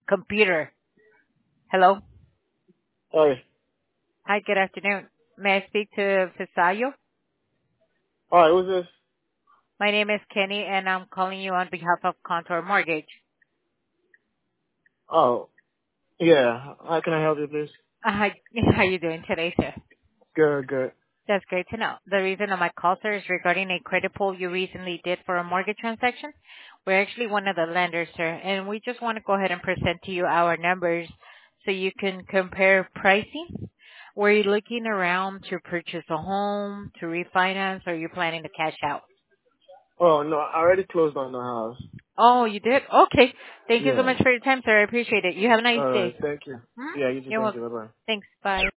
computer. Hello. Hi. Hi, good afternoon. May I speak to Fisayo? Hi, who's this? My name is Kenny, and I'm calling you on behalf of Contour Mortgage. Oh, yeah. How can I help you, please? Hi, how you doing today, sir? Good, good. That's great to know. The reason of my call, sir, is regarding a credit pull you recently did for a mortgage transaction. We're actually one of the lenders, sir, and we just want to go ahead and present to you our numbers so you can compare pricing. Were you looking around to purchase a home, to refinance, or are you planning to cash out? Oh, no, I already closed on the house. Oh, you did? Okay. Thank you so Yeah. much for your time, sir. I appreciate it. You have a nice Alright, day. thank you. Hmm? Yeah, you too. You're Thank you. welcome. Bye-bye. Thanks. Bye.